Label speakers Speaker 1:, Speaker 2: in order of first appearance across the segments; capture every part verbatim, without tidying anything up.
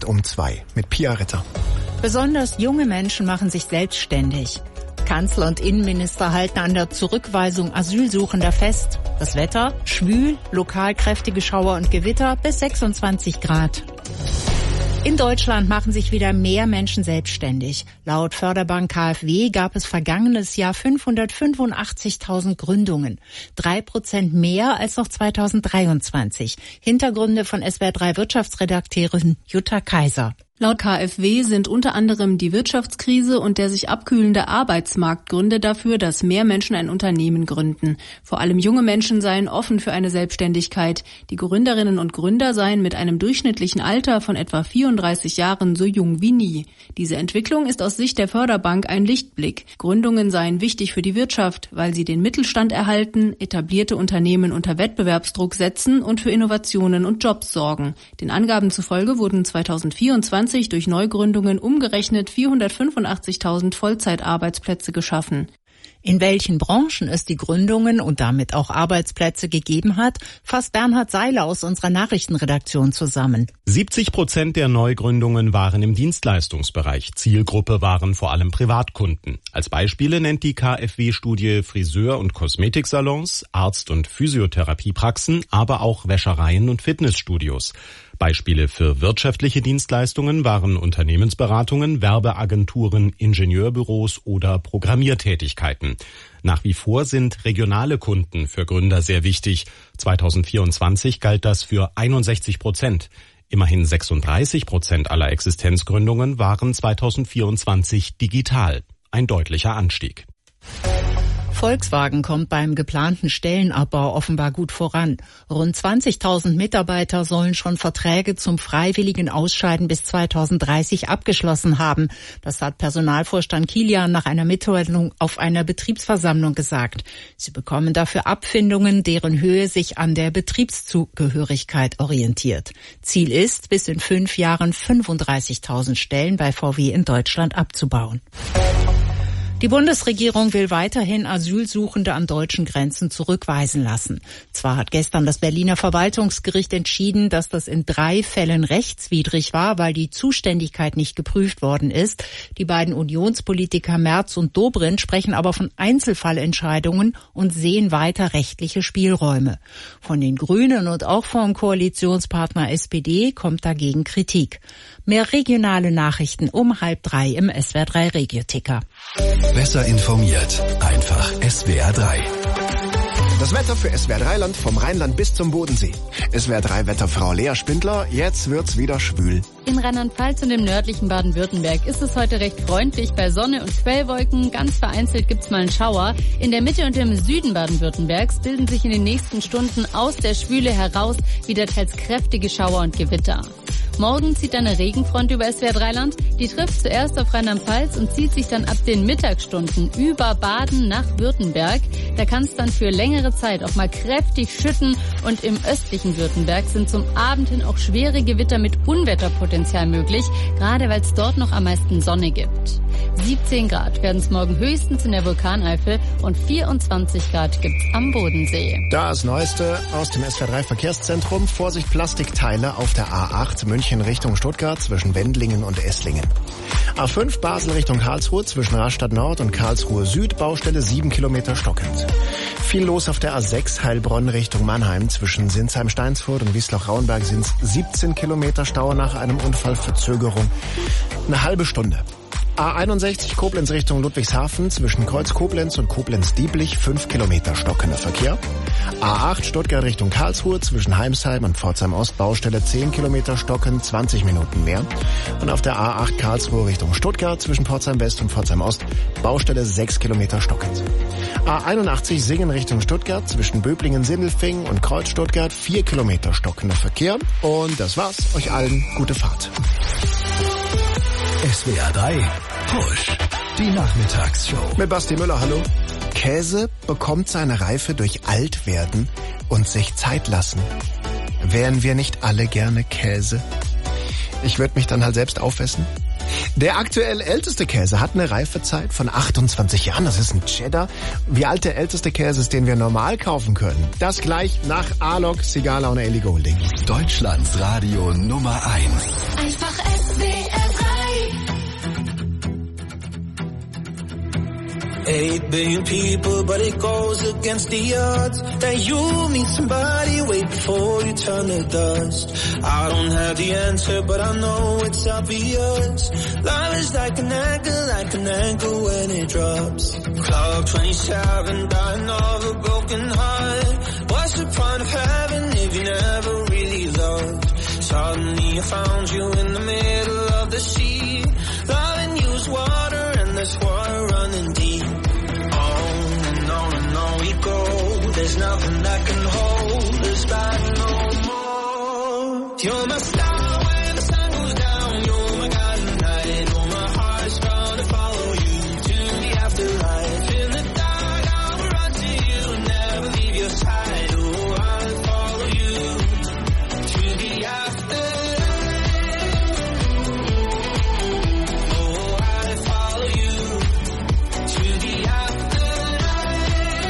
Speaker 1: um zwei mit Pia Ritter.
Speaker 2: Besonders junge Menschen machen sich selbstständig. Kanzler und Innenminister halten an der Zurückweisung Asylsuchender fest. Das Wetter schwül, lokal kräftige Schauer und Gewitter bis sechsundzwanzig Grad. In Deutschland machen sich wieder mehr Menschen selbstständig. Laut Förderbank K f W gab es vergangenes Jahr fünfhundertfünfundachtzigtausend Gründungen. Drei Prozent mehr als noch zweitausenddreiundzwanzig. Hintergründe von S W R drei Wirtschaftsredakteurin Jutta Kaiser.
Speaker 3: Laut K f W sind unter anderem die Wirtschaftskrise und der sich abkühlende Arbeitsmarkt Gründe dafür, dass mehr Menschen ein Unternehmen gründen. Vor allem junge Menschen seien offen für eine Selbstständigkeit. Die Gründerinnen und Gründer seien mit einem durchschnittlichen Alter von etwa vierunddreißig Jahren so jung wie nie. Diese Entwicklung ist aus Sicht der Förderbank ein Lichtblick. Gründungen seien wichtig für die Wirtschaft, weil sie den Mittelstand erhalten, etablierte Unternehmen unter Wettbewerbsdruck setzen und für Innovationen und Jobs sorgen. Den Angaben zufolge wurden zweitausendvierundzwanzig durch Neugründungen umgerechnet vierhundertfünfundachtzigtausend Vollzeitarbeitsplätze geschaffen.
Speaker 2: In welchen Branchen es die Gründungen und damit auch Arbeitsplätze gegeben hat, fasst Bernhard Seiler aus unserer Nachrichtenredaktion zusammen.
Speaker 4: siebzig Prozent der Neugründungen waren im Dienstleistungsbereich. Zielgruppe waren vor allem Privatkunden. Als Beispiele nennt die K f W-Studie Friseur- und Kosmetiksalons, Arzt- und Physiotherapiepraxen, aber auch Wäschereien und Fitnessstudios. Beispiele für wirtschaftliche Dienstleistungen waren Unternehmensberatungen, Werbeagenturen, Ingenieurbüros oder Programmiertätigkeiten. Nach wie vor sind regionale Kunden für Gründer sehr wichtig. zweitausendvierundzwanzig galt das für einundsechzig Prozent. Immerhin sechsunddreißig Prozent aller Existenzgründungen waren zweitausendvierundzwanzig digital. Ein deutlicher Anstieg.
Speaker 2: Volkswagen kommt beim geplanten Stellenabbau offenbar gut voran. Rund zwanzigtausend Mitarbeiter sollen schon Verträge zum freiwilligen Ausscheiden bis zweitausenddreißig abgeschlossen haben. Das hat Personalvorstand Kilian nach einer Mitteilung auf einer Betriebsversammlung gesagt. Sie bekommen dafür Abfindungen, deren Höhe sich an der Betriebszugehörigkeit orientiert. Ziel ist, bis in fünf Jahren fünfunddreißigtausend Stellen bei V W in Deutschland abzubauen. Die Bundesregierung will weiterhin Asylsuchende an deutschen Grenzen zurückweisen lassen. Zwar hat gestern das Berliner Verwaltungsgericht entschieden, dass das in drei Fällen rechtswidrig war, weil die Zuständigkeit nicht geprüft worden ist. Die beiden Unionspolitiker Merz und Dobrindt sprechen aber von Einzelfallentscheidungen und sehen weiter rechtliche Spielräume. Von den Grünen und auch vom Koalitionspartner S P D kommt dagegen Kritik. Mehr regionale Nachrichten um halb drei im S W R drei Regio-Ticker.
Speaker 5: Besser informiert, einfach S W R drei.
Speaker 1: Das Wetter für S W R drei Land vom Rheinland bis zum Bodensee. S W R drei Wetterfrau Lea Spindler, jetzt wird's wieder schwül.
Speaker 6: In Rheinland-Pfalz und im nördlichen Baden-Württemberg ist es heute recht freundlich bei Sonne und Quellwolken. Ganz vereinzelt gibt's mal einen Schauer. In der Mitte und im Süden Baden-Württembergs bilden sich in den nächsten Stunden aus der Schwüle heraus wieder teils kräftige Schauer und Gewitter. Morgen zieht eine Regenfront über S W R drei Land. Die trifft zuerst auf Rheinland-Pfalz und zieht sich dann ab den Mittagsstunden über Baden nach Württemberg. Da kann es dann für längere Zeit auch mal kräftig schütten und im östlichen Württemberg sind zum Abend hin auch schwere Gewitter mit Unwetterpotenzial möglich, gerade weil es dort noch am meisten Sonne gibt. siebzehn Grad werden es morgen höchstens in der Vulkaneifel und vierundzwanzig Grad gibt's am Bodensee.
Speaker 1: Das Neueste aus dem S W R drei Verkehrszentrum. Vorsicht, Plastikteile auf der A acht München Richtung Stuttgart zwischen Wendlingen und Esslingen. A fünf Basel Richtung Karlsruhe zwischen Rastatt Nord und Karlsruhe Süd, Baustelle sieben Kilometer stockend. Viel los auf der A sechs Heilbronn Richtung Mannheim zwischen Sinsheim-Steinsfurt und Wiesloch-Rauenberg sind es siebzehn Kilometer Stau nach einem Unfall, Verzögerung eine halbe Stunde. A einundsechzig Koblenz Richtung Ludwigshafen zwischen Kreuz Koblenz und Koblenz-Dieblich fünf Kilometer stockender Verkehr. A acht Stuttgart Richtung Karlsruhe zwischen Heimsheim und Pforzheim Ost Baustelle zehn Kilometer stocken, zwanzig Minuten mehr. Und auf der A acht Karlsruhe Richtung Stuttgart zwischen Pforzheim West und Pforzheim Ost Baustelle sechs Kilometer stockend. A einundachtzig Singen Richtung Stuttgart zwischen Böblingen-Sindelfingen und Kreuz Stuttgart vier Kilometer stockender Verkehr. Und das war's. Euch allen gute Fahrt.
Speaker 5: S W R drei Push, die Nachmittagsshow.
Speaker 1: Mit Basti Müller, hallo. Käse bekommt seine Reife durch Altwerden und sich Zeit lassen. Wären wir nicht alle gerne Käse? Ich würde mich dann halt selbst aufessen. Der aktuell älteste Käse hat eine Reifezeit von achtundzwanzig Jahren. Das ist ein Cheddar. Wie alt der älteste Käse ist, den wir normal kaufen können. Das gleich nach Alok, Sigala und Ellie Goulding.
Speaker 5: Deutschlands Radio Nummer eins.
Speaker 7: Einfach essen. S W R drei.
Speaker 8: Eight billion people, but it goes against the odds that you meet somebody way before you turn to dust. I don't have the answer, but I know it's obvious. Love is like an anchor, like an anchor when it drops. Club twenty-seven, dying of a broken heart. What's the point of heaven if you never really loved? Suddenly I found you in the middle of the sea. Loving you is water, and there's water running deep. On and on and on we go. There's nothing that can hold us back no more. You're my star when the sun goes down. You're my guiding light. Oh, my heart's gonna follow you to the afterlife. In the dark, I'll run to you, never leave your side. Oh, I'll follow you to the afterlife. Oh, I'll follow you to the afterlife.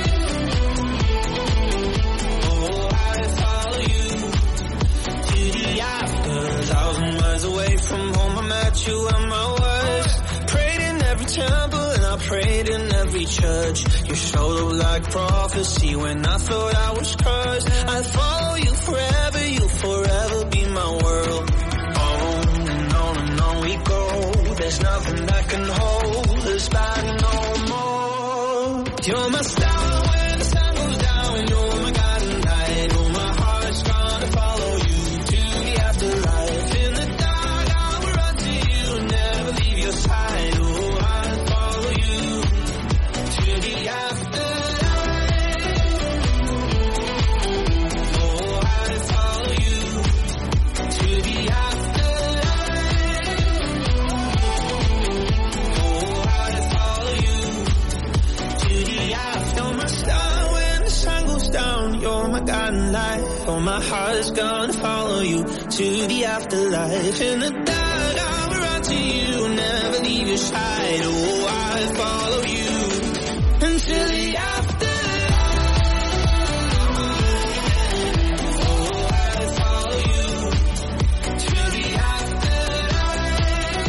Speaker 8: Oh, I'll follow you to the after. Thousand miles away from home, I met you at my worst. Prayed in every temple and I prayed in every church. You showed up like prophecy when I thought I was cursed. I'll follow you forever, you'll forever be my world. On and on and on we go. There's nothing that can hold us back no more. You're my star when the sun goes down. You're my guiding light. Oh, my heart's gonna follow you to the afterlife. In the dark, I will run to you, never leave your side. Oh, I'll follow you to the afterlife. Oh, I'll follow you to the afterlife. Oh, I'll follow you to the after. You're my star when the sun goes down. You're my guiding light. Oh, my heart's gonna follow you to the afterlife. In the dark, I will run to you, never leave your side. Oh, I'll follow you until the afterlife. Oh, I'll follow you to the afterlife.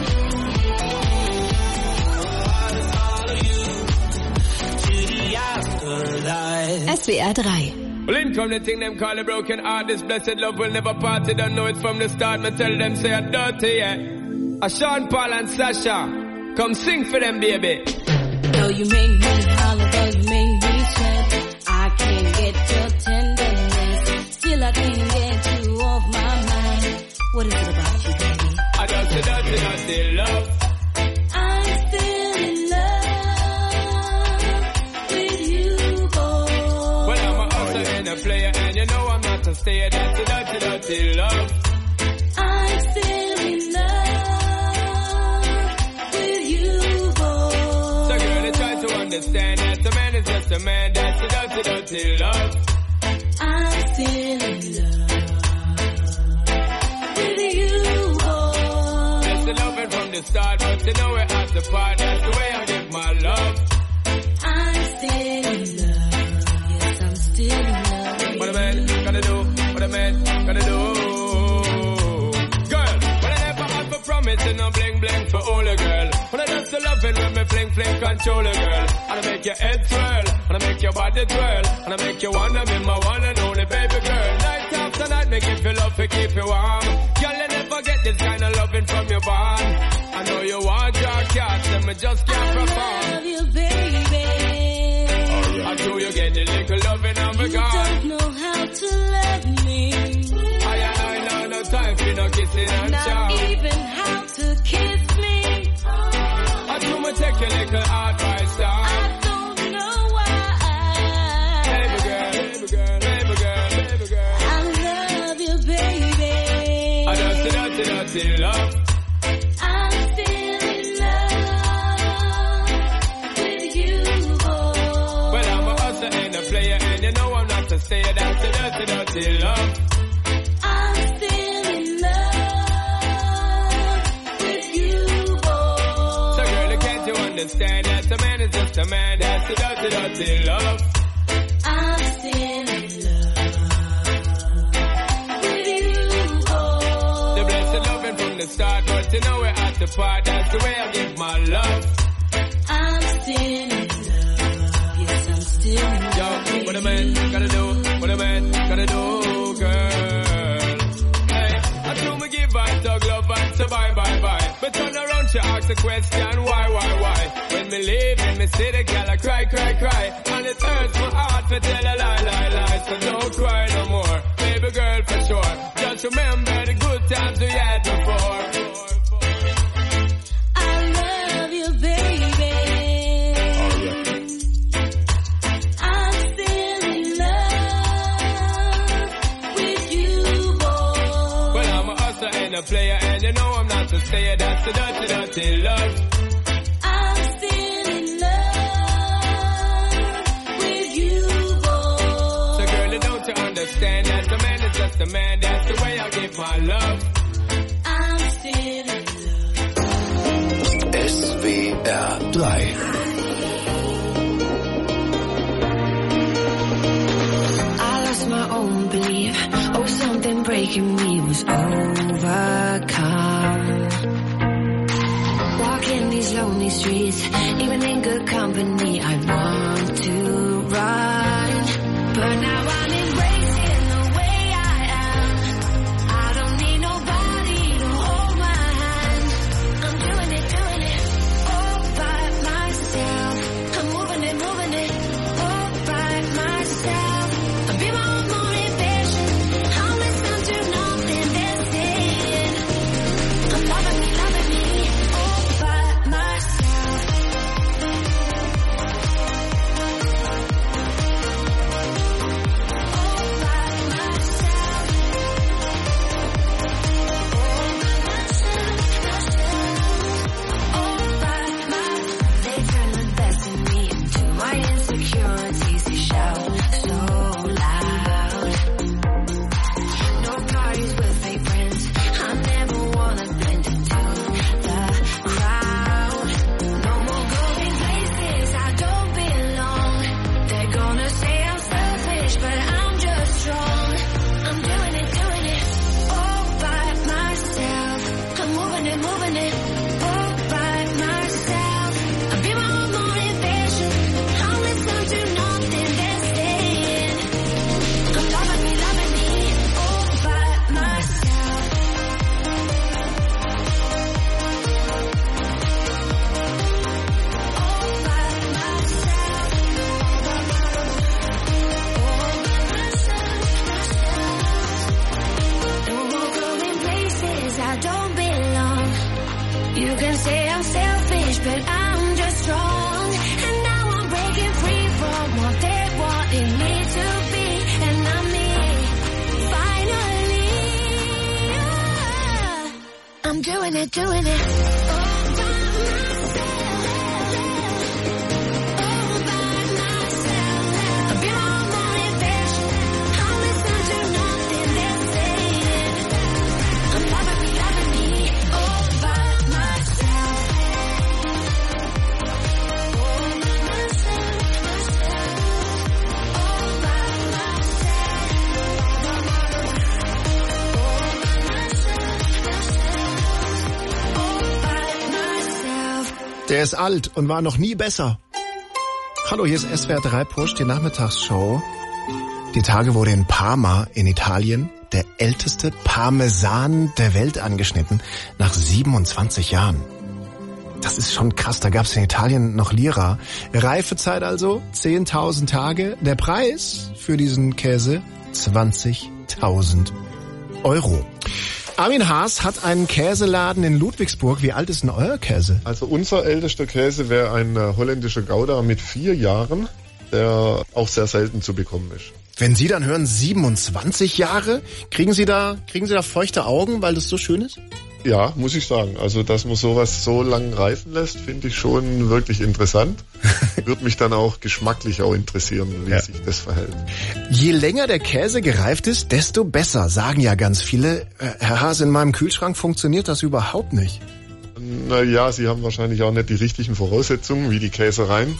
Speaker 8: Oh, I'll follow you to the afterlife.
Speaker 7: S W R drei.
Speaker 9: Well, in come the thing them call a broken heart. This blessed love will never part. They don't know it from the start. Me tell them say I'm dirty, yeah. A Sean Paul and Sasha, come sing for them, baby.
Speaker 10: Though you make me holler, though you make me sweat, I can't get your tenderness. Still I can't get you off my mind. What is it about you, baby?
Speaker 9: I just say dirty, dirty love.
Speaker 10: I'm still in love with you, boy.
Speaker 9: Well, I'm a hustler and a player, and you know I'm not a stayer. Dirty, dirty, dirty love.
Speaker 10: I'm still in love with you, boy.
Speaker 9: So girl, they try to understand that a man is just a man. Dirty, dirty, dirty love.
Speaker 10: I'm still in love with you, boy.
Speaker 9: That's the loving from the start, but you know we're at the part. That's the way I give my love.
Speaker 10: I'm still in love. Yes, I'm still in love.
Speaker 9: What a man gonna do? What a man gonna do? Girl, when I never had for promise, no bling bling for all a girl. When I dance the loving when me fling fling control a girl. And I make your head swirl, and I make your body twirl, and I make you wanna be my one and only baby girl. Night after night, make you feel love to keep you warm. Girl, you never get this kind of loving from your bond. I know you want your cat, and me just can't perform.
Speaker 10: I love you, baby.
Speaker 9: I do you get the little loving of a
Speaker 10: You
Speaker 9: God.
Speaker 10: don't know how to love me.
Speaker 9: I I know no time for no kissing and
Speaker 10: Not
Speaker 9: chow.
Speaker 10: even how to kiss me.
Speaker 9: I do me take your little advice down.
Speaker 10: I don't know why.
Speaker 9: Baby girl, baby girl, baby girl, baby girl.
Speaker 10: I love you, baby.
Speaker 9: I dirty, dirty, dirty love.
Speaker 10: I'm still in love with you, boy.
Speaker 9: Well, I'm a hustler and a player, and you know I'm not a stayer. That's the dirty, dirty love.
Speaker 10: I'm still in love with you, boy.
Speaker 9: So girl, can't you understand that a man is just a man? That's the dirty, dirty love.
Speaker 10: I'm still in love with you, boy.
Speaker 9: The blessed loving from the start, but you know we're at the part. That's the way I give my love.
Speaker 10: I'm still in love. Yes, I'm still in love.
Speaker 9: Yo, what a man gotta do, what a man gotta do, girl. Hey, I do me give and tug love and say bye, bye, bye. But turn around, she ask the question, why, why, why? When me leave, when me see the girl, I cry, cry, cry. And it hurts my heart to tell a lie, lie, lie. So don't cry no more, baby girl, for sure. Just remember the good times we had before.
Speaker 10: I love you, baby.
Speaker 9: Oh, yeah.
Speaker 10: I'm still in love with you, boy.
Speaker 9: Well, I'm a hustler and a player, and you know I'm not to stay. That's the dirty, dirty love.
Speaker 10: I'm still in love with you, boy.
Speaker 9: So girl, don't you understand that the man is just a man? That's the way I give my love.
Speaker 10: I'm still in love.
Speaker 5: S W R drei.
Speaker 7: I lost my own belief. Oh, something breaking me was overcome. Walking these lonely streets, even in good company, I want to run. But now I'm embracing the way I am. I don't need nobody to hold my hand. I'm doing it, doing it all by myself. I'm moving it, moving it all by myself. I'm be my own motivation. I'll listen to nothing they're saying. I'm loving me, loving me all by myself. Doing it, doing it.
Speaker 1: Der ist alt und war noch nie besser. Hallo, hier ist S W R drei Push, die Nachmittagsshow. Die Tage wurde in Parma in Italien der älteste Parmesan der Welt angeschnitten, nach siebenundzwanzig Jahren. Das ist schon krass, da gab es in Italien noch Lira. Reifezeit also, zehntausend Tage. Der Preis für diesen Käse, zwanzigtausend Euro. Armin Haas hat einen Käseladen in Ludwigsburg. Wie alt ist denn euer Käse?
Speaker 11: Also unser ältester Käse wäre ein äh, holländischer Gouda mit vier Jahren, der auch sehr selten zu bekommen ist.
Speaker 1: Wenn Sie dann hören siebenundzwanzig Jahre, kriegen Sie da, kriegen Sie da feuchte Augen, weil das so schön ist?
Speaker 11: Ja, muss ich sagen. Also, dass man sowas so lang reifen lässt, finde ich schon wirklich interessant. Würde mich dann auch geschmacklich auch interessieren, wie ja. sich das verhält.
Speaker 1: Je länger der Käse gereift ist, desto besser, sagen ja ganz viele. Herr Haas, in meinem Kühlschrank funktioniert das überhaupt nicht.
Speaker 11: Na ja, Sie haben wahrscheinlich auch nicht die richtigen Voraussetzungen, wie die Käsereien.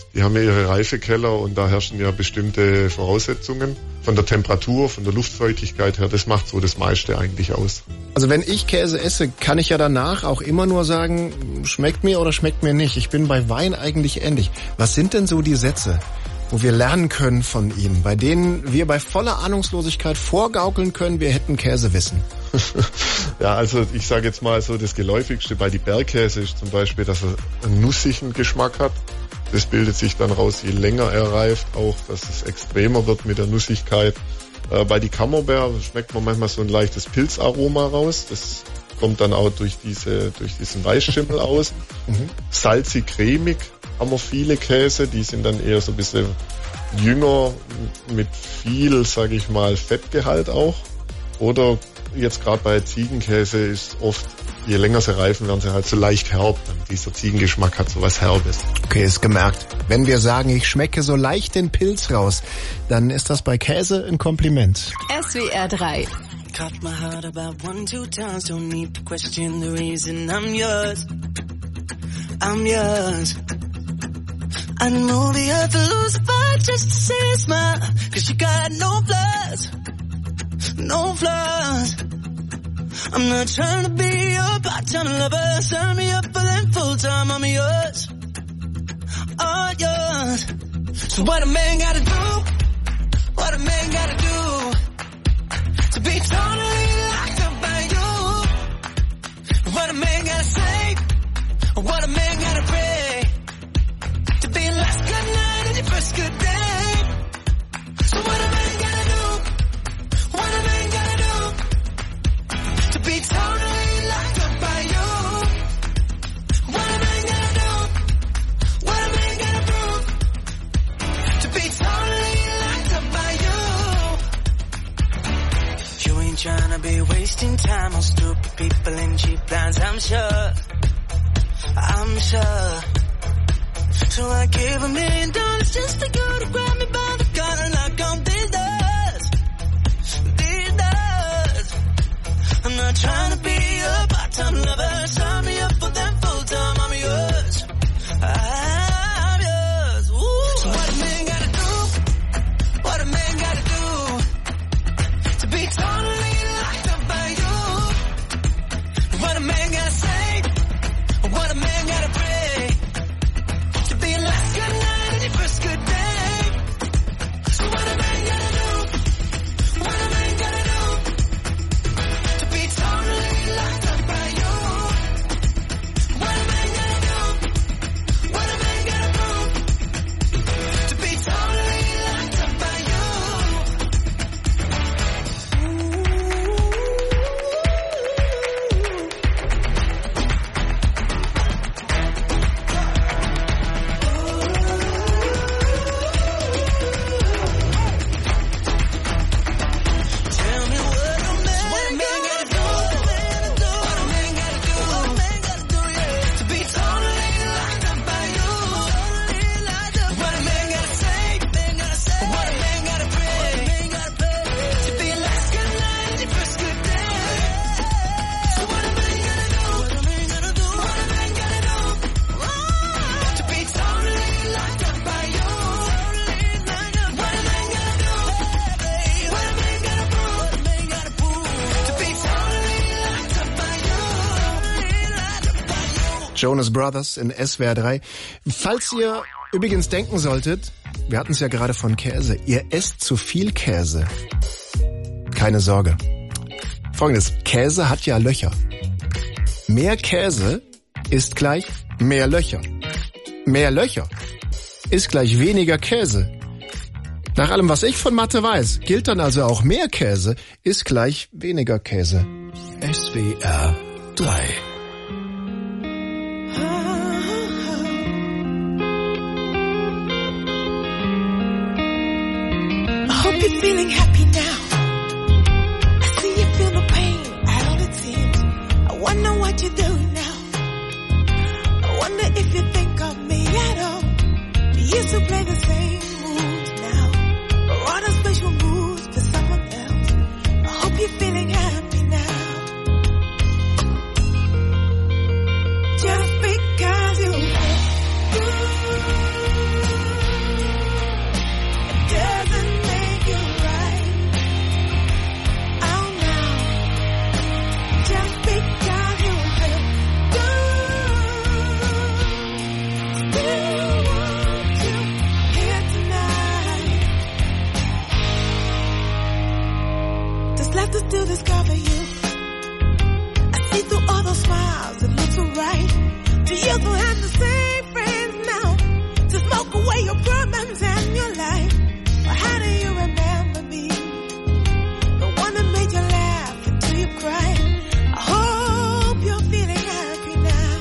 Speaker 11: Die haben ja ihre Reifekeller und da herrschen ja bestimmte Voraussetzungen von der Temperatur, von der Luftfeuchtigkeit her. Das macht so das meiste eigentlich aus.
Speaker 1: Also wenn ich Käse esse, kann ich ja danach auch immer nur sagen, schmeckt mir oder schmeckt mir nicht. Ich bin bei Wein eigentlich ähnlich. Was sind denn so die Sätze, wo wir lernen können von Ihnen, bei denen wir bei voller Ahnungslosigkeit vorgaukeln können, wir hätten Käsewissen?
Speaker 11: Ja, also ich sage jetzt mal so, das Geläufigste bei die Bergkäse ist zum Beispiel, dass er einen nussigen Geschmack hat. Das bildet sich dann raus, je länger er reift, auch, dass es extremer wird mit der Nussigkeit. Äh, bei die Camembert schmeckt man manchmal so ein leichtes Pilzaroma raus. Das kommt dann auch durch diese, durch diesen Weißschimmel aus. Mhm. Salzig, cremig haben wir viele Käse, die sind dann eher so ein bisschen jünger, mit viel, sage ich mal, Fettgehalt auch. Oder jetzt gerade bei Ziegenkäse ist oft, je länger sie reifen, werden sie halt so leicht herb. Dieser Ziegengeschmack hat so was Herbes.
Speaker 1: Okay, ist gemerkt. Wenn wir sagen, ich schmecke so leicht den Pilz raus, dann ist das bei Käse ein Kompliment.
Speaker 7: S W R drei.
Speaker 8: Caught my heart about one, two times. Don't need to question the reason I'm yours. I'm yours. I'd move the earth to lose a fight just to see a smile. Cause you got no flaws. No flaws. I'm not trying to be your part-time lover. Sign me up for them full-time. I'm yours. All yours. So what a man gotta do? What a man gotta do? To be totally locked up by you. What a man gotta say? What a man gotta pray? To be your last good night and your first good day. So what a man gotta do? What a man gotta do? To be totally locked up by you. What a man gotta do? What a man gotta prove? To be totally locked up by you. You ain't tryna be wasting time on stupid people and cheap lines, I'm sure. I'm sure. So I gave a million dollars just to go to grab me by the collar and knock on these doors. These doors. I'm not trying to be a part-time lover. Sign me up for them full-time. I'm yours. I'm yours. Ooh. So what a man gotta do? What a man gotta do? To be totally locked up by you. What a man gotta say? What a man gotta pray? To be your last good night and your first good day. So what a man gotta do? What a man gotta do? To be totally locked up by you. What a man gotta do? What a man gotta prove? To be totally locked up by you. Tell me what a man, what a man gotta do? What a man gotta do? What a man gotta do? Yeah. To be totally locked up by you. What a man gotta say? What a man gotta pray? To be your last good night and your first good day. So what a man gotta do? What a man gotta do? What a man gotta do? To be totally locked up by you. What a man gotta do? What a man gotta prove? To be totally locked up by you.
Speaker 1: Jonas Brothers in S W R drei. Falls ihr übrigens denken solltet, wir hatten es ja gerade von Käse, ihr esst zu viel Käse. Keine Sorge. Folgendes, Käse hat ja Löcher. Mehr Käse ist gleich mehr Löcher. Mehr Löcher ist gleich weniger Käse. Nach allem, was ich von Mathe weiß, gilt dann also auch mehr Käse ist gleich weniger Käse.
Speaker 5: S W R drei.
Speaker 7: I hope you're feeling happy now. I see you feel no pain at all it seems. I wonder what you're doing now. I wonder if you think of me at all. You used to play the same moves now, or on a special moves for someone else. I hope you're feeling happy now. Just because you
Speaker 12: right. Do you still have the same friends now to smoke away your problems and your life? Or how do you remember me? The one that made you laugh until you cried. I hope you're feeling happy now.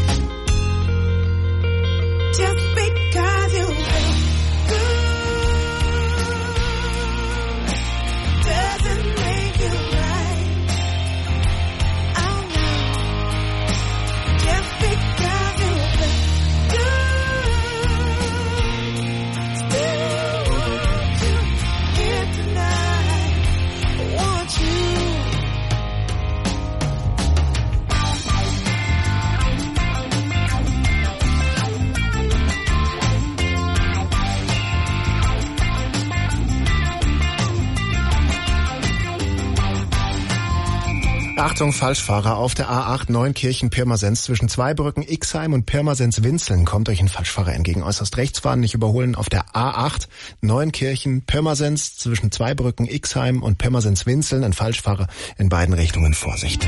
Speaker 12: Just because you feel good doesn't make you right. Oh no. Just because you feel good, still want you here tonight. Want you.
Speaker 1: Achtung, Falschfahrer auf der A acht Neunkirchen-Pirmasens zwischen Zweibrücken, Ixheim und Pirmasens-Winzeln kommt euch ein Falschfahrer entgegen. Äußerst rechts fahren, nicht überholen auf der A acht Neunkirchen-Pirmasens zwischen Zweibrücken, Ixheim und Pirmasens-Winzeln. Ein Falschfahrer in beiden Richtungen. Vorsicht.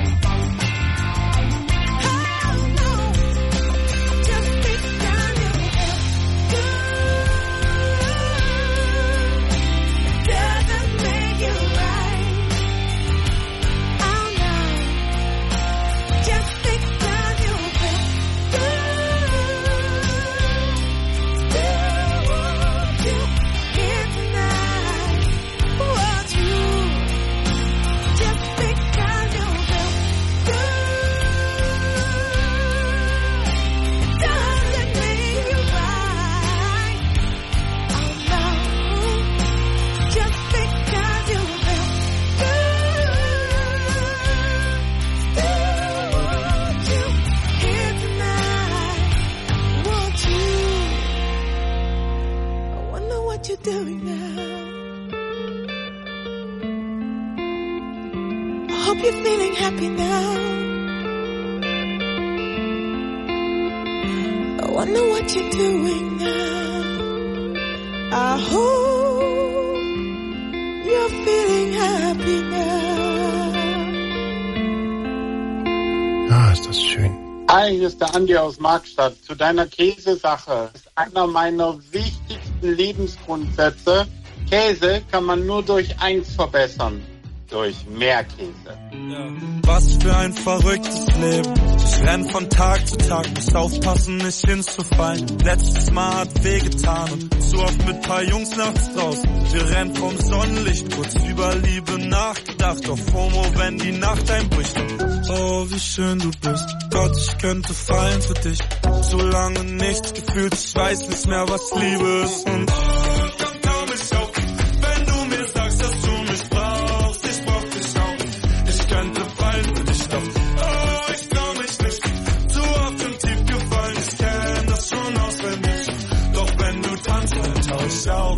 Speaker 13: Hier ist der Andi aus Markstadt. Zu deiner Käsesache ist einer meiner wichtigsten Lebensgrundsätze. Käse kann man nur durch eins verbessern. Durch mehr Käse.
Speaker 14: Ja. Was für ein verrücktes Leben. Ich renn von Tag zu Tag, muss aufpassen, nicht hinzufallen. Letztes Mal hat wehgetan und zu oft mit paar Jungs nachts draußen. Wir rennen vom Sonnenlicht, kurz über Liebe nachgedacht. Auf FOMO, wenn die Nacht einbricht. Oh, wie schön du bist. Gott, ich könnte fallen für dich. So lange nichts gefühlt, ich weiß nicht mehr, was Liebe ist. Und oh, komm, komm, ich auf, wenn du mir sagst, dass du mich brauchst. Ich brauch dich auch. Ich könnte fallen für dich, doch oh, ich trau mich nicht. Zu oft im Tief gefallen, ich kenn das schon auswendig. Doch wenn du tanzt, dann tauch ich auf.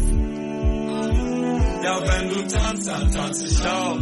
Speaker 14: Ja, wenn du tanzt, dann tanz ich auch.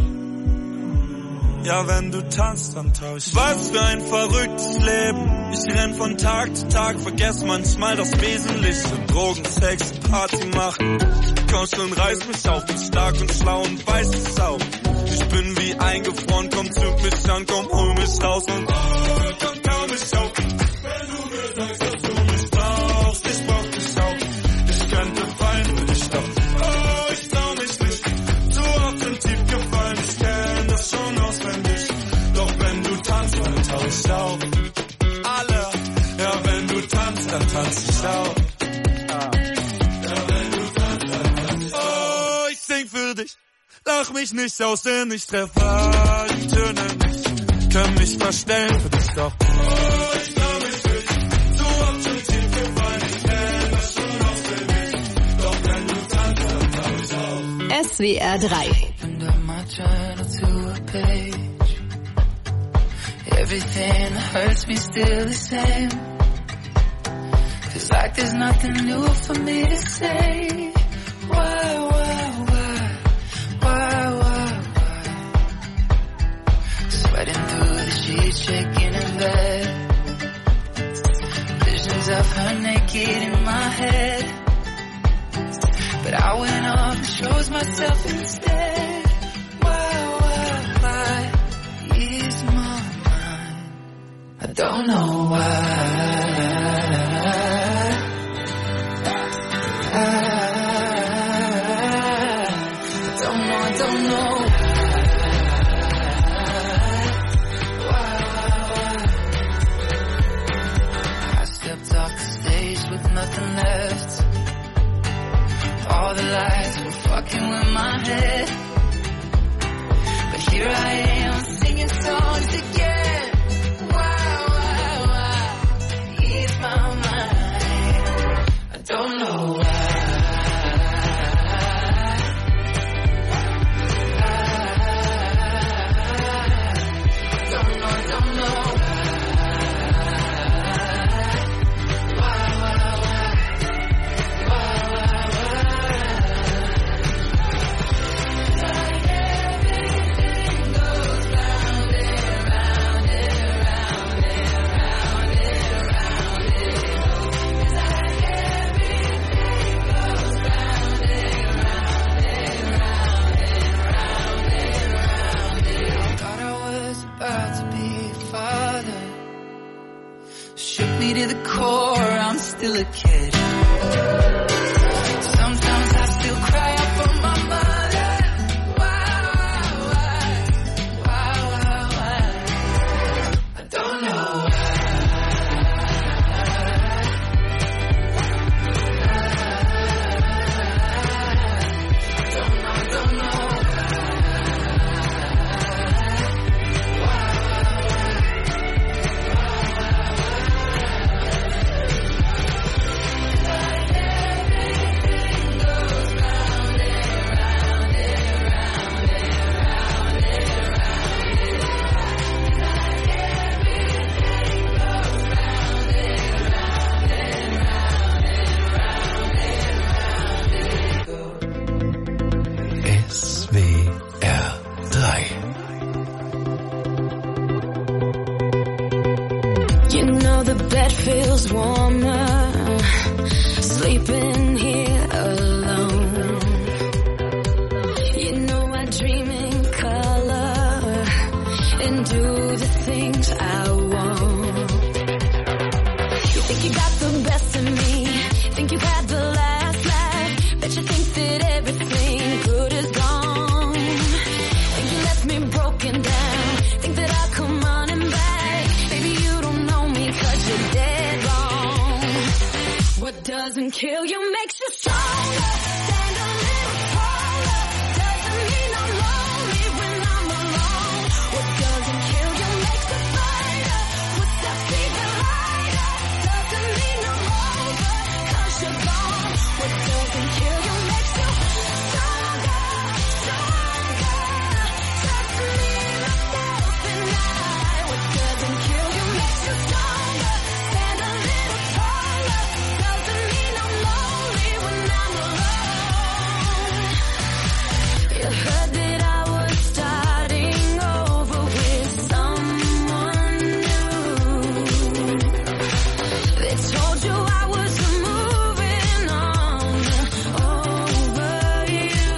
Speaker 14: Ja, wenn du tanzt, dann tausch ich. Was für ein verrücktes Leben. Ich renn von Tag zu Tag, vergess manchmal das Wesentliche. Drogen, Sex, Party machen. Komm schon, reiß mich auf, bin stark und schlau und weiß es auch. Ich bin wie eingefroren, komm, zünd mich an, komm, hol mich raus und oh, komm, komm mich auf. Wenn du mir sagst, dass du mich brauchst, ich brauch dich auch. Ich könnte fallen für dich, doch oh, ich trau mich nicht. Zu oft im Tief gefallen, ich kenn das schon auswendig. Doch wenn du tanzt, dann tauch ich auf. Alle, ja, wenn du tanzt, dann tanz ich auch. Ja, wenn du tanzt, dann tanz ich auch. Oh, ich sing für dich, lach mich nicht aus, denn ich treffe all die Töne nicht. Können mich verstellen für dich, doch oh, ich trau mich nicht. So oft im Tief gefallen, ich kenn das schon auswendig. Doch wenn du tanzt, dann tauch ich auf.
Speaker 3: S W R drei.
Speaker 15: Everything that hurts me still the same. Feels like there's nothing new for me to say. Why, why, why, why, why, why? Sweating through the sheets, shaking in bed. Visions of her naked in my head. But I went off and chose myself instead. Why, why, why is my don't know why. I don't know, I don't know why, why, why. I stepped off the stage with nothing left. All the lights were fucking with my head. But here I am singing songs again. Why, why, why? Ease my mind. I don't know why. To the core, I'm still a kid. Sometimes I still cry out for my mother. Why, why, why, why, why, why? I don't know why. I don't know, I don't know feels warmer, sleeping here alone. You know I dream in color and do the things I want. You think you got the best of me, think you've had the last laugh, bet you think that everything good is gone. Think you left me broken down, think that I'll come running back. Baby, you don't know me 'cause you're dead wrong. What doesn't kill you makes you stronger. Stand a little taller. Doesn't mean I'm lonely when I'm alone. What doesn't kill you makes a fighter. Footsteps even lighter. Doesn't mean I'm over 'cause you're gone. What doesn't kill you makes you stronger, stronger. Just me, myself, and I. What doesn't kill you makes you stronger. Stand a little taller. Doesn't mean I'm lonely when I'm alone. You heard that I was starting over with someone new. They told you I was moving on over you.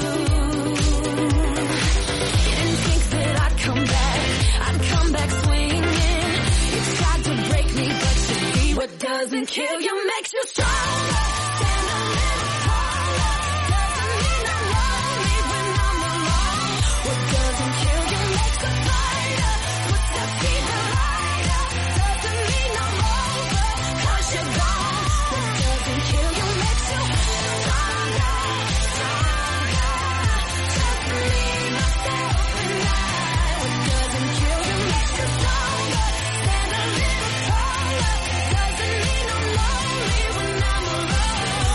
Speaker 15: You didn't think that I'd come back, I'd come back swinging. You tried to break me, but you see what doesn't kill you makes you stronger. Stand a little taller. Doesn't mean I'm lonely when I'm alone. What doesn't kill you makes a fighter. Footsteps even lighter. Doesn't mean I'm over 'cause you're gone. What doesn't kill you makes you stronger, stronger. Just me, myself, and I. What doesn't kill you makes you stronger. Stand a little taller. Doesn't mean I'm lonely when I'm alone.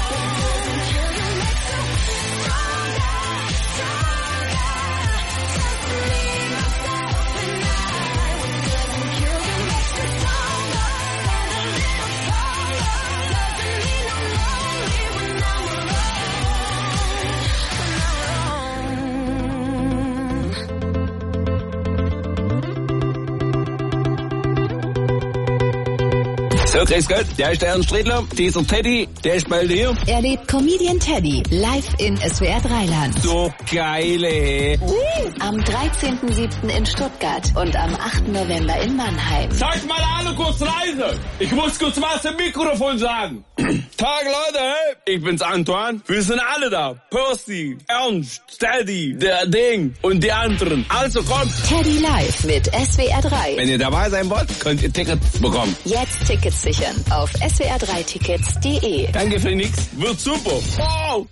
Speaker 16: So, grüß Gott, der ist der Ernst Stredler, dieser Teddy, der ist bald hier.
Speaker 17: Erlebt Comedian Teddy live in S W R drei Land.
Speaker 16: So geile, hey.
Speaker 17: Am dreizehnten siebten in Stuttgart und am achten November in Mannheim.
Speaker 16: Zeigt mal alle kurz leise. Ich muss kurz was im Mikrofon sagen. Tag, Leute, hey. Ich bin's Antoine. Wir sind alle da. Percy, Ernst, Teddy, der Ding und die anderen. Also kommt.
Speaker 17: Teddy live mit S W R drei.
Speaker 16: Wenn ihr dabei sein wollt, könnt ihr Tickets bekommen.
Speaker 17: Jetzt Tickets sichern auf S W R drei Tickets punkt de.
Speaker 16: Danke für nix. Wird super. Wow.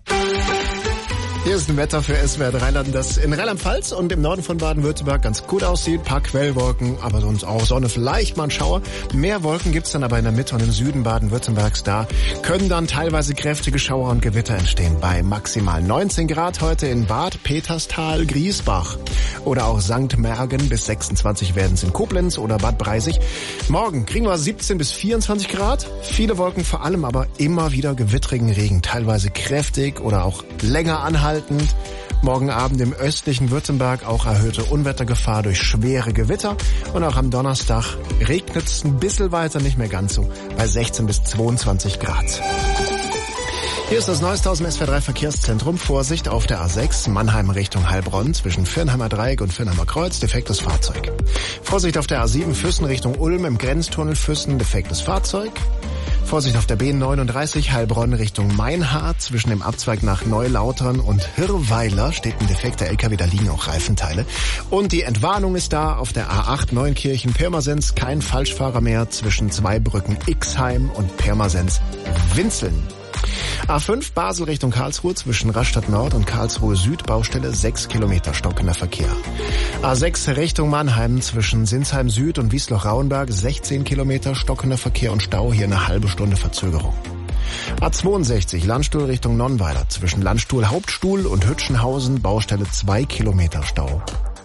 Speaker 1: Hier ist ein Wetter für S W R drei Land, das in Rheinland-Pfalz und im Norden von Baden-Württemberg ganz gut aussieht. Ein paar Quellwolken, aber sonst auch Sonne, vielleicht mal ein Schauer. Mehr Wolken gibt's dann aber in der Mitte und im Süden Baden-Württembergs. Da können dann teilweise kräftige Schauer und Gewitter entstehen. Bei maximal neunzehn Grad heute in Bad Peterstal, Griesbach oder auch Sankt Mergen. Bis sechsundzwanzig werden es in Koblenz oder Bad Breisig. Morgen kriegen wir siebzehn bis vierundzwanzig Grad. Viele Wolken, vor allem aber immer wieder gewittrigen Regen. Teilweise kräftig oder auch länger anhaltend. Morgen Abend im östlichen Württemberg auch erhöhte Unwettergefahr durch schwere Gewitter. Und auch am Donnerstag regnet es ein bisschen weiter, nicht mehr ganz so, bei sechzehn bis zweiundzwanzig Grad. Hier ist das Neueste aus dem S W R drei Verkehrszentrum. Vorsicht auf der A sechs, Mannheim Richtung Heilbronn, zwischen Firnheimer Dreieck und Firnheimer Kreuz, defektes Fahrzeug. Vorsicht auf der A sieben, Füssen Richtung Ulm, im Grenztunnel Füssen, defektes Fahrzeug. Vorsicht auf der B neununddreißig, Heilbronn Richtung Meinhardt, zwischen dem Abzweig nach Neulautern und Hirrweiler steht ein defekter L K W, da liegen auch Reifenteile. Und die Entwarnung ist da auf der A acht, Neunkirchen, Pirmasens, kein Falschfahrer mehr zwischen Zweibrücken, Ixheim und Pirmasens, Winzeln. A fünf, Basel Richtung Karlsruhe, zwischen Rastatt Nord und Karlsruhe Süd, Baustelle sechs Kilometer stockender Verkehr. A sechs Richtung Mannheim, zwischen Sinsheim Süd und Wiesloch-Rauenberg, sechzehn Kilometer stockender Verkehr und Stau, hier eine halbe Stunde Verzögerung. A zweiundsechzig, Landstuhl Richtung Nonnweiler, zwischen Landstuhl Hauptstuhl und Hütchenhausen, Baustelle zwei Kilometer Stau.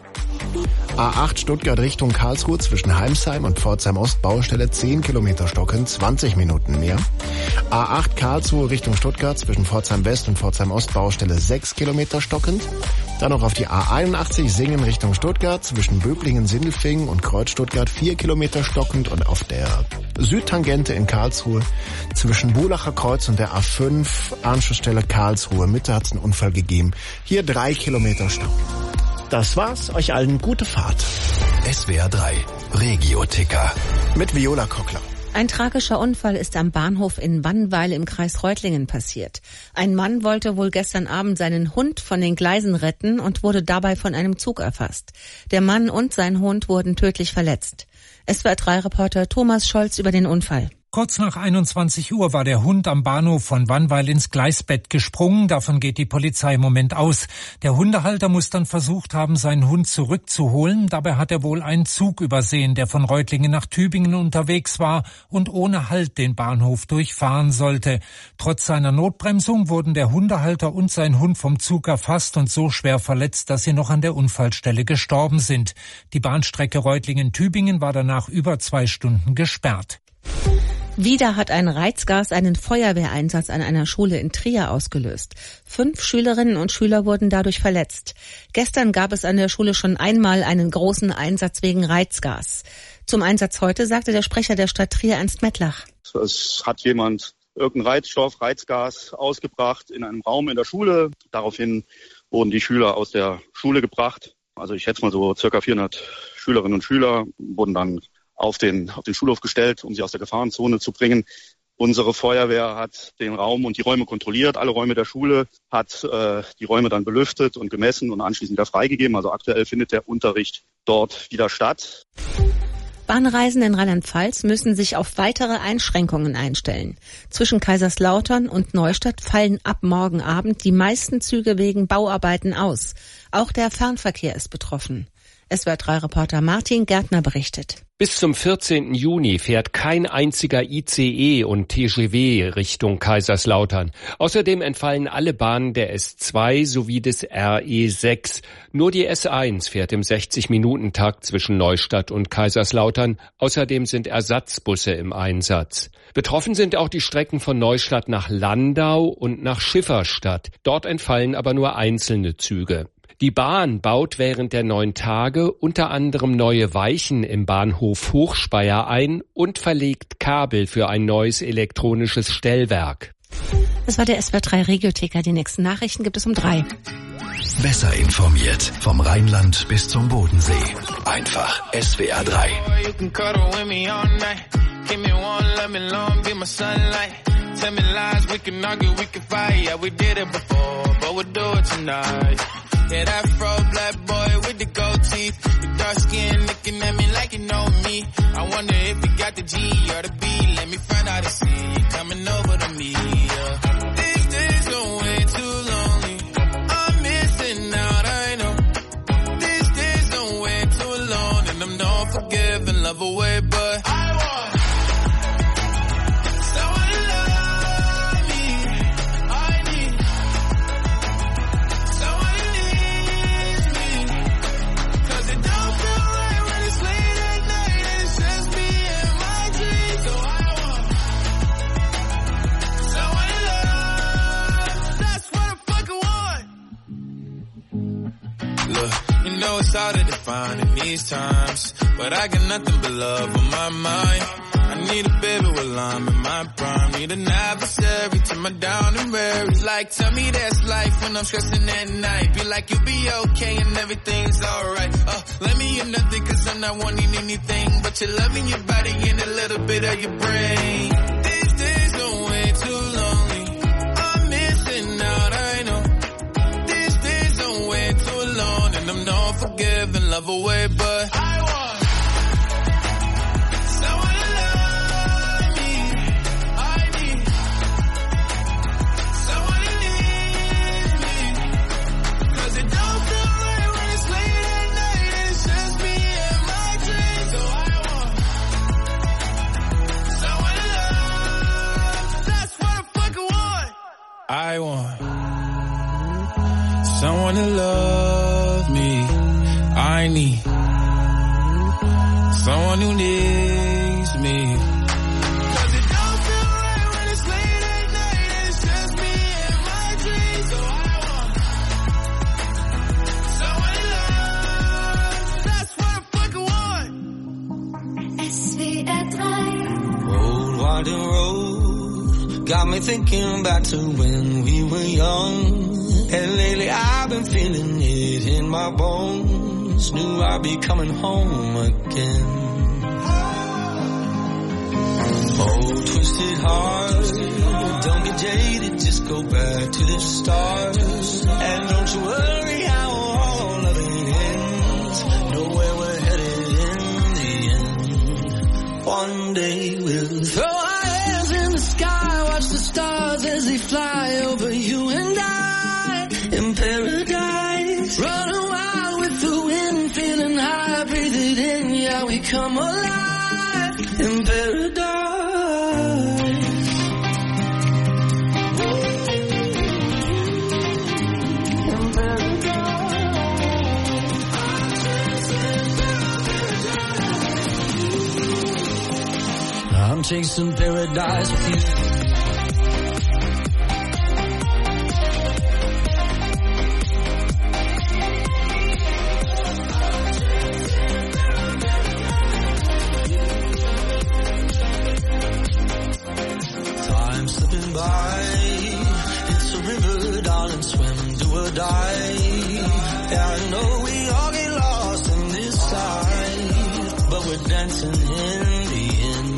Speaker 1: A acht Stuttgart Richtung Karlsruhe, zwischen Heimsheim und Pforzheim Ost, Baustelle zehn Kilometer stocken, zwanzig Minuten mehr. A acht Karlsruhe Richtung Stuttgart, zwischen Pforzheim West und Pforzheim Ost, Baustelle sechs Kilometer stockend. Dann noch auf die A einundachtzig Singen Richtung Stuttgart, zwischen Böblingen, Sindelfingen und Kreuz Stuttgart vier Kilometer stockend. Und auf der Südtangente in Karlsruhe, zwischen Bulacher Kreuz und der A fünf, Anschlussstelle Karlsruhe Mitte, hat's einen Unfall gegeben. Hier drei Kilometer Stau. Das war's. Euch allen gute Fahrt.
Speaker 5: S W R drei Regio-Ticker
Speaker 1: mit Viola Kockler.
Speaker 2: Ein tragischer Unfall ist am Bahnhof in Wannweil im Kreis Reutlingen passiert. Ein Mann wollte wohl gestern Abend seinen Hund von den Gleisen retten und wurde dabei von einem Zug erfasst. Der Mann und sein Hund wurden tödlich verletzt. S W R drei Reporter Thomas Scholz über den Unfall.
Speaker 18: Kurz nach einundzwanzig Uhr war der Hund am Bahnhof von Wannweil ins Gleisbett gesprungen. Davon geht die Polizei im Moment aus. Der Hundehalter muss dann versucht haben, seinen Hund zurückzuholen. Dabei hat er wohl einen Zug übersehen, der von Reutlingen nach Tübingen unterwegs war und ohne Halt den Bahnhof durchfahren sollte. Trotz seiner Notbremsung wurden der Hundehalter und sein Hund vom Zug erfasst und so schwer verletzt, dass sie noch an der Unfallstelle gestorben sind. Die Bahnstrecke Reutlingen-Tübingen war danach über zwei Stunden gesperrt.
Speaker 2: Wieder hat ein Reizgas einen Feuerwehreinsatz an einer Schule in Trier ausgelöst. Fünf Schülerinnen und Schüler wurden dadurch verletzt. Gestern gab es an der Schule schon einmal einen großen Einsatz wegen Reizgas. Zum Einsatz heute sagte der Sprecher der Stadt Trier, Ernst Mettlach.
Speaker 19: Es hat jemand irgendeinen Reizstoff, Reizgas ausgebracht in einem Raum in der Schule. Daraufhin wurden die Schüler aus der Schule gebracht. Also ich schätze mal so circa vierhundert Schülerinnen und Schüler wurden dann auf den, auf den Schulhof gestellt, um sie aus der Gefahrenzone zu bringen. Unsere Feuerwehr hat den Raum und die Räume kontrolliert, alle Räume der Schule, hat äh, die Räume dann belüftet und gemessen und anschließend wieder freigegeben. Also aktuell findet der Unterricht dort wieder statt.
Speaker 2: Bahnreisende in Rheinland-Pfalz müssen sich auf weitere Einschränkungen einstellen. Zwischen Kaiserslautern und Neustadt fallen ab morgen Abend die meisten Züge wegen Bauarbeiten aus. Auch der Fernverkehr ist betroffen. S W R drei Reporter Martin Gärtner berichtet.
Speaker 20: Bis zum vierzehnten Juni fährt kein einziger I C E und T G V Richtung Kaiserslautern. Außerdem entfallen alle Bahnen der S zwei sowie des R E sechs. Nur die S eins fährt im sechzig-Minuten-Takt zwischen Neustadt und Kaiserslautern. Außerdem sind Ersatzbusse im Einsatz. Betroffen sind auch die Strecken von Neustadt nach Landau und nach Schifferstadt. Dort entfallen aber nur einzelne Züge. Die Bahn baut während der neun Tage unter anderem neue Weichen im Bahnhof Hochspeyer ein und verlegt Kabel für ein neues elektronisches Stellwerk.
Speaker 21: Das war der S W R drei Regiotheka. Die nächsten Nachrichten gibt es um drei.
Speaker 5: Besser informiert vom Rheinland bis zum Bodensee. Einfach S W R drei.
Speaker 8: Tell me lies, we can argue, we can fight. Yeah, we did it before, but we'll do it tonight. Yeah, that fro black boy with the gold teeth, the dark skin looking at me like you know me. I wonder if you got the G or the B. Let me find out and see you coming over to me. Yeah. These days are way too lonely. I'm missing out, I know. These days are way too alone, and I'm not forgiving, love away, but I want. You know it's hard to define in these times, but I got nothing but love on my mind. I need a baby while I'm in my prime. Need an adversary to my down and weary. Like, tell me that's life when I'm stressing at night. Be like, you'll be okay and everything's alright. Uh, let me hear nothing cause I'm not wanting anything but your love in your body and a little bit of your brain. These days are way too lonely. I'm missing out, I know. These days are way too alone, and I'm not forgiving, love away, but I want someone to love me. I need someone who needs me, cause it don't feel right when it's late at night and it's just me and my dreams. So I want someone to love. That's what I fucking want. I want someone to love me. I need someone who needs me. Cause it don't feel right when it's late at night and it's just me and my dreams. So I want someone to love. That's what I fucking want.
Speaker 7: S W R drei.
Speaker 8: Old winding road got me thinking back to when we were young. And lately I've been feeling it in my bones. Knew I'd be coming home again. Oh, twisted heart, don't get jaded, just go back to the start. And don't you worry how all of it ends. Know where we're headed in the end. One day we'll throw our hands in the sky, watch the stars as they fly over you and I. In paradise, running wild with the wind, feeling high, breathe it in, yeah, we come alive. In paradise. In paradise. I'm chasing paradise with you. Die. Yeah, I know we all get lost in this side, but we're dancing in the end.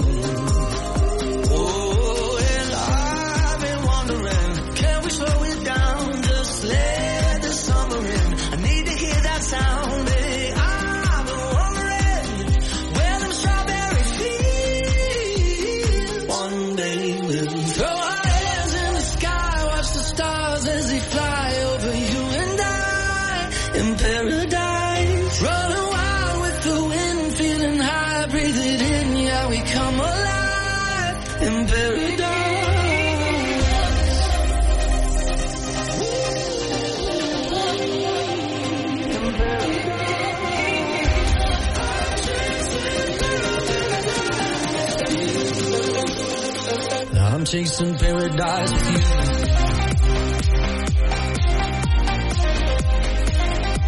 Speaker 8: Oh, and I've been wondering, can we slow it down? Just let the summer in. I need to hear that sound. Hey, I've been wondering where them strawberries feel. One day we'll throw our hands in the sky, watch the stars as they fly over you and I. In paradise, running wild with the wind, feeling high, breathe it in, yeah, we come alive. In paradise. I'm chasing paradise with you.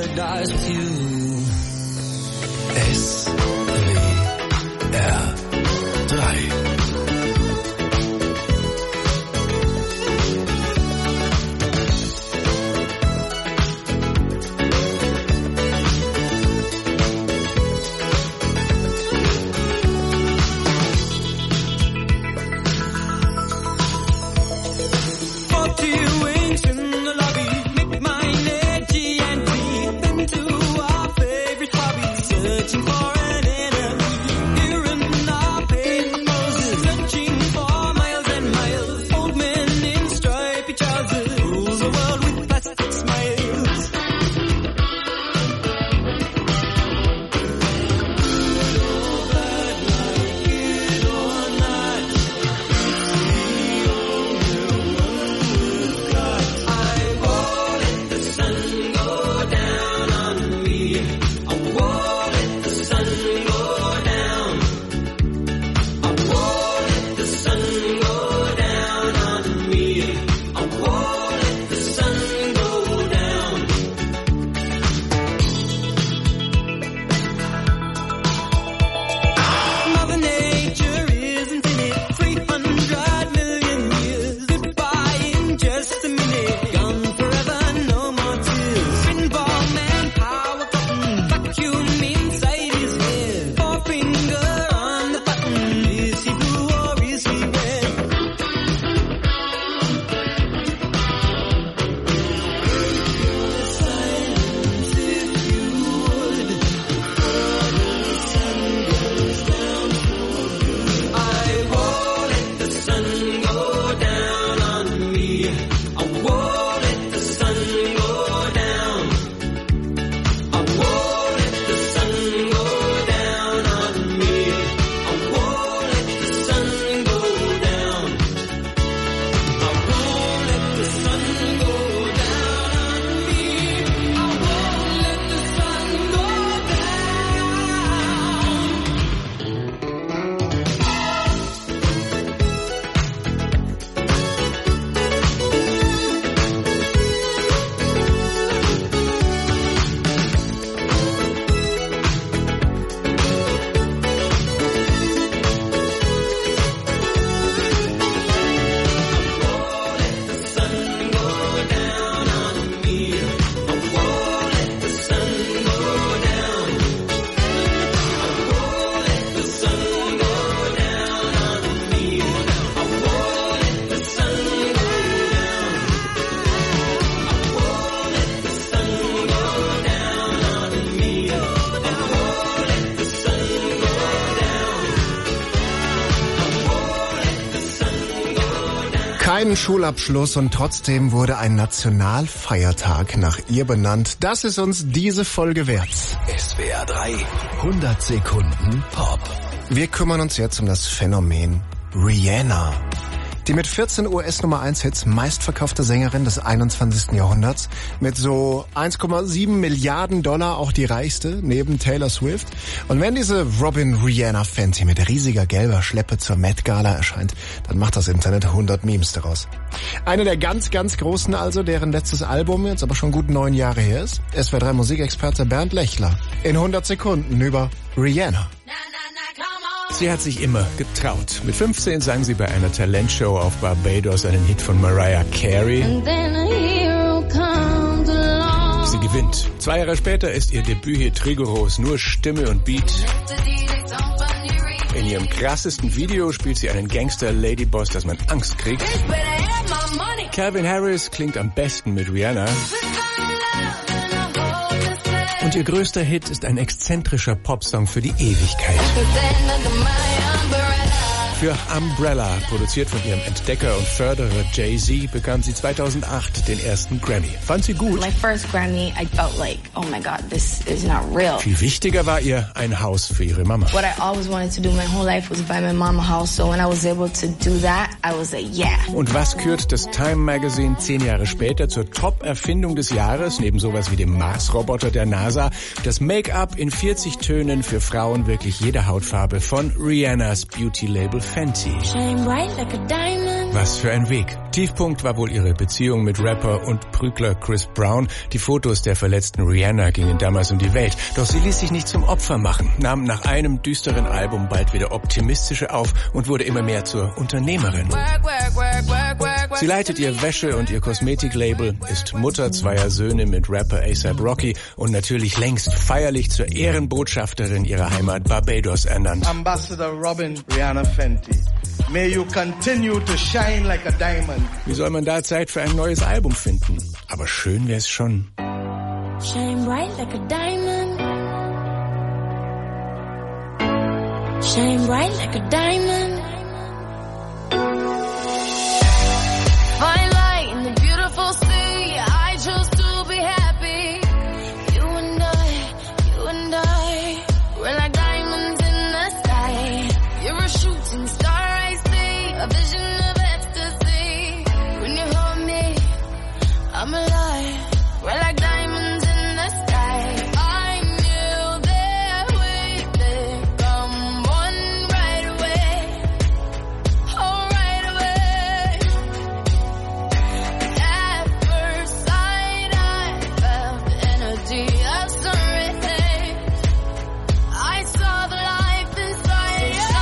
Speaker 4: paradise with you.
Speaker 5: S W R drei.
Speaker 1: Keinen Schulabschluss und trotzdem wurde ein Nationalfeiertag nach ihr benannt. Das ist uns diese Folge wert.
Speaker 5: S W R drei, hundert Sekunden Pop.
Speaker 1: Wir kümmern uns jetzt um das Phänomen Rihanna. Die mit vierzehn U S Nummer eins Hits meistverkaufte Sängerin des einundzwanzigsten Jahrhunderts. Mit so eins Komma sieben Milliarden Dollar auch die reichste, neben Taylor Swift. Und wenn diese Robin Rihanna Fenty mit riesiger gelber Schleppe zur Met Gala erscheint, dann macht das Internet hundert Memes daraus. Eine der ganz, ganz Großen also, deren letztes Album jetzt aber schon gut neun Jahre her ist. S W R drei Musikexperte Bernd Lechler. In hundert Sekunden über Rihanna.
Speaker 22: Sie hat sich immer getraut. Mit fünfzehn sang sie bei einer Talentshow auf Barbados einen Hit von Mariah Carey. Sie gewinnt. Zwei Jahre später ist ihr Debüthit rigoros, nur Stimme und Beat. In ihrem krassesten Video spielt sie einen Gangster-Ladyboss, dass man Angst kriegt. Calvin Harris klingt am besten mit Rihanna. Und ihr größter Hit ist ein exzentrischer Popsong für die Ewigkeit. Für Umbrella, produziert von ihrem Entdecker und Förderer Jay-Z, bekam sie zweitausendacht den ersten Grammy. Fand sie gut.
Speaker 23: My first Grammy, I felt like, oh my God, this is not real.
Speaker 22: Viel wichtiger war ihr ein Haus für ihre Mama.
Speaker 23: What I always wanted to do my whole life was buy my mom a house. So when I was able to do that, I was like, yeah.
Speaker 22: Und was kürt das Time Magazine zehn Jahre später zur Top-Erfindung des Jahres, neben sowas wie dem Mars-Roboter der NASA? Das Make-up in vierzig Tönen für Frauen wirklich jeder Hautfarbe von Rihannas Beauty-Label Fenty.
Speaker 10: Shine bright like a diamond.
Speaker 22: Was für ein Weg. Tiefpunkt war wohl ihre Beziehung mit Rapper und Prügler Chris Brown. Die Fotos der verletzten Rihanna gingen damals um die Welt. Doch sie ließ sich nicht zum Opfer machen, nahm nach einem düsteren Album bald wieder optimistische auf und wurde immer mehr zur Unternehmerin. Sie leitet ihr Wäsche- und ihr Kosmetiklabel, ist Mutter zweier Söhne mit Rapper A$AP Rocky und natürlich längst feierlich zur Ehrenbotschafterin ihrer Heimat Barbados ernannt.
Speaker 4: Ambassador Robin Rihanna Fenty. May you continue to shine like a diamond.
Speaker 22: Wie soll man da Zeit für ein neues Album finden? Aber schön wär's schon.
Speaker 7: Shine bright like a diamond. Shine bright like a diamond. Fine light in the beautiful sea. I chose to be happy. You and I, you and I, we're like diamonds in the sky. You're a shooting star. A vision of ecstasy. When you hold me, I'm alive. We're like diamonds in the sky. I knew that we could come on right away. Oh, right away. At first sight, I felt the energy of sunrise. I saw the life inside you.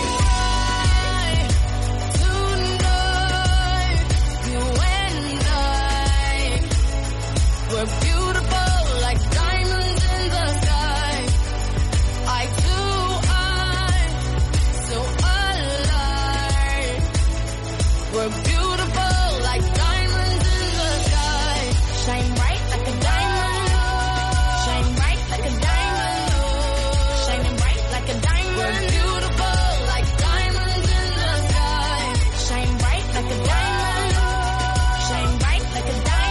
Speaker 7: We're beautiful like diamonds in the sky. I too, I'm so alive. We're beautiful like diamonds in the sky. Shine bright like a diamond. Shine bright like a diamond. Shining bright like a diamond. We're beautiful like diamonds in the sky. Shine bright like a diamond. Shine bright like a diamond.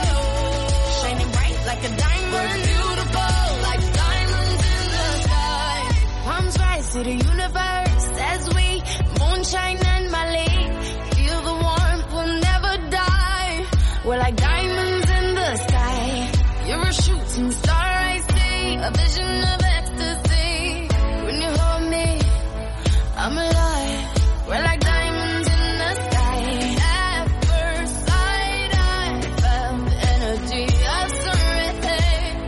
Speaker 7: Like a diamond. We're beautiful like diamonds in the sky. Palms rise to the universe as we moonshine and Mali. Feel the warmth, we'll never die. We're like diamonds in the sky. You're a shooting star, I see. A vision of ecstasy. When you hold me, I'm alive. We're like diamonds in the sky. At first sight, I felt the energy of sunrise.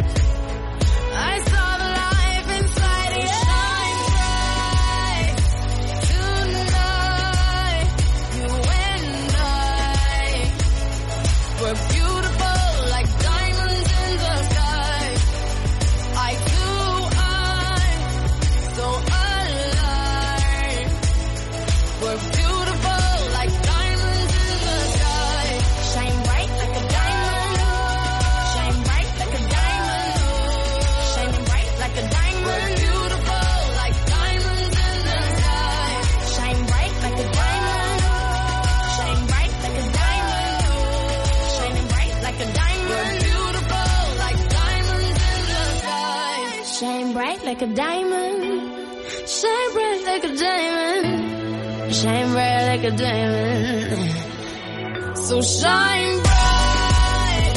Speaker 7: I saw the life inside of you. Shine bright tonight. You and I, we're beautiful like diamonds in the sky. I too, I'm so alive. We're beautiful like diamonds in the sky. Shine bright like a diamond. Shine bright like a diamond. Shining bright like a diamond. We're beautiful like diamonds in the sky. Shine bright like a diamond. Shine bright like a diamond. Shining bright like a diamond. We're beautiful like diamonds in the sky. Shine bright like a diamond. Shine bright like a diamond. Shine bright like a diamond. So shine bright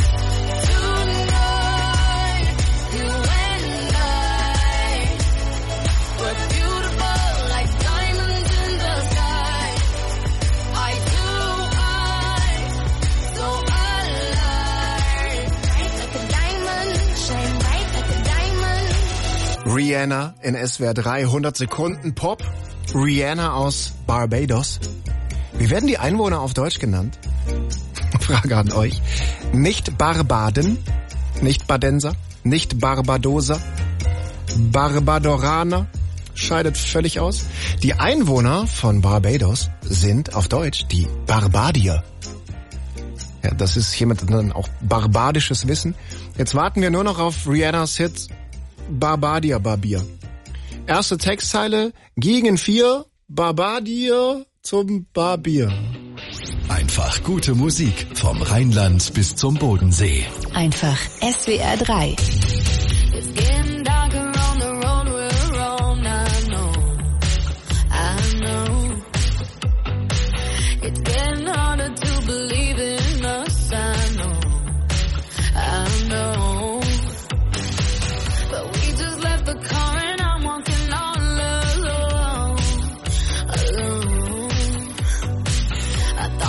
Speaker 7: tonight. You and I, we're beautiful like diamonds in the sky. I too, I'm so alive. Bright like a diamond. Shine bright like a diamond.
Speaker 1: Rihanna in S W R drei, hundert Sekunden Pop. Rihanna aus Barbados. Wie werden die Einwohner auf Deutsch genannt? Frage an euch. Nicht Barbaden, nicht Badenser, nicht Barbadoser, Barbadoraner, scheidet völlig aus. Die Einwohner von Barbados sind auf Deutsch die Barbadier. Ja, das ist hiermit dann auch barbadisches Wissen. Jetzt warten wir nur noch auf Rihannas Hit Barbadia Barbier. Erste Textzeile, gegen vier, Barbadier zum Barbier.
Speaker 5: Einfach gute Musik vom Rheinland bis zum Bodensee.
Speaker 17: Einfach S W R drei.
Speaker 7: It's getting darker on the road we're on. I know, I know. It's getting harder to believe in us. I know, I know. But we just left the car and I'm walking all alone, alone. I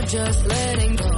Speaker 7: just letting go.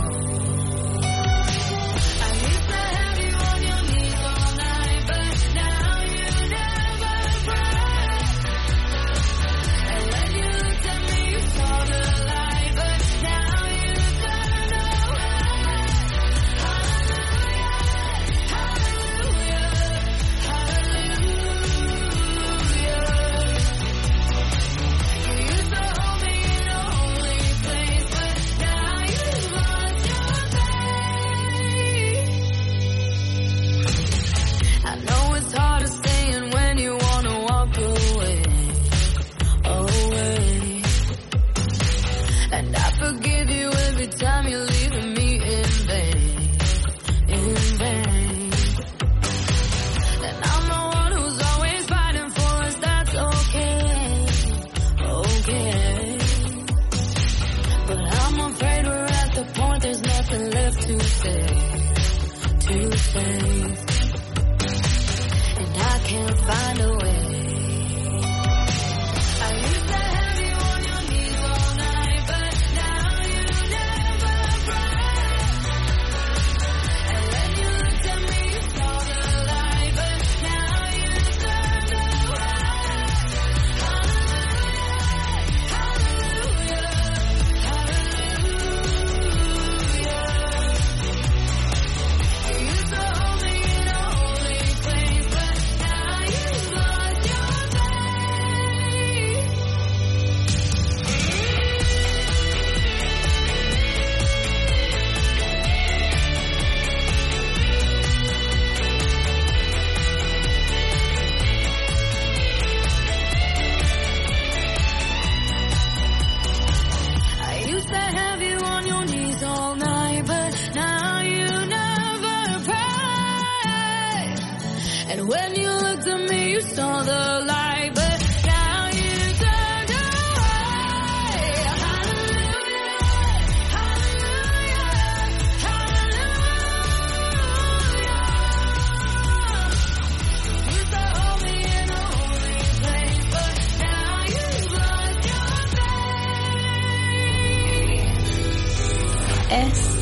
Speaker 21: S